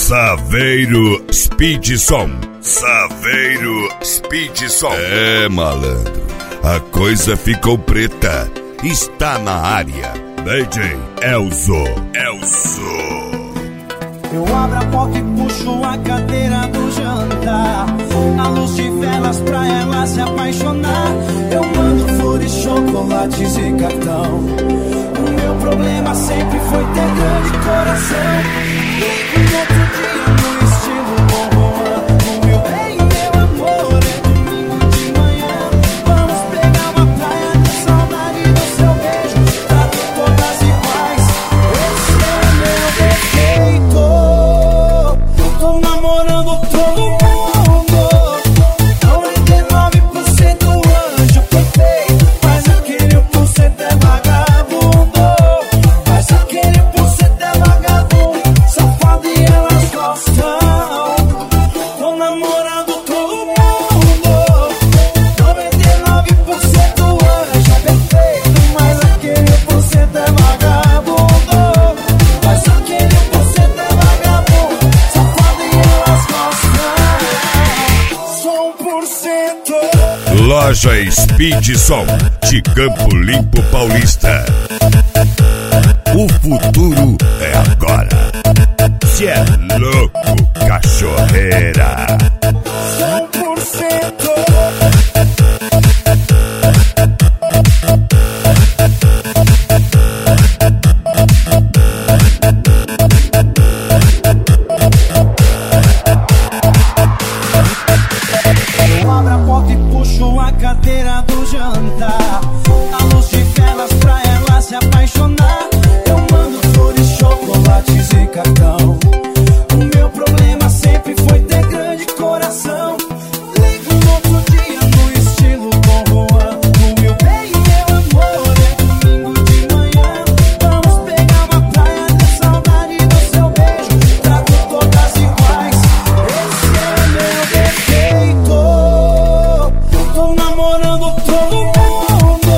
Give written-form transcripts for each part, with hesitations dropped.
Saveiro Speed Som. Saveiro Speed Som. É, malandro, a coisa ficou preta. Está na área DJ Elzo. Eu abro a porta e puxo a cadeira do jantar, a luz de velas pra ela se apaixonar. Eu mando flores, chocolates e cartão. O meu problema sempre foi ter grande coração. E no outro dia no estilo Dom Juan, o meu bem, meu amor, é domingo de manhã. Vamos pegar uma praia de saudade do seu beijo, trato todas iguais. Esse é meu defeito. Tô namorando todo mundo, 99% anjo perfeito, mas aquele 1% é vagabundo. Mas aquele 1% é vagabundo, safado e elas gostam. Tô namorando todo mundo, 99% anjo perfeito, mas aquele 1% é vagabundo. Mas aquele 1% é vagabundo, safado e elas gostam. Só 1%. Loja Speed Som de Campo Limpo Paulista. O futuro é agora. Cê é louco, cachorreira. 100%. Eu abro a porta e puxo a cadeira do jantar, a luz de velas pra ela se apaixonar. Eu mando flores, chocolates e cartão. O meu problema sempre foi ter grande coração. Ligo no outro dia no estilo Dom Juan, o meu bem, meu amor, é domingo de manhã. Vamos pegar uma praia de saudade do seu beijo, trato todas iguais. Esse é meu defeito. Tô namorando todo mundo,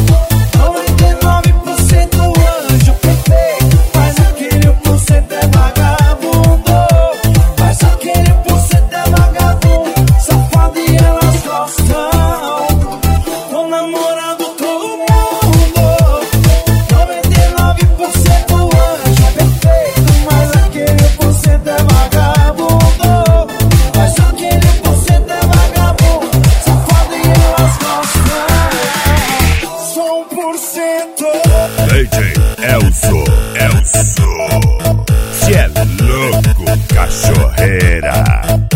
99% anjo perfeito, mas aquele 1% é vagabundo. Mas aquele 1% é vagabundo, safado e elas gostam. Tô namorando todo mundo, 99% anjo perfeito, mas aquele 1% é vagabundo. Mas aquele 1% é vagabundo, safado e elas gostam. Só 1%. DJ Elzo. Cê é louco, cachorreira.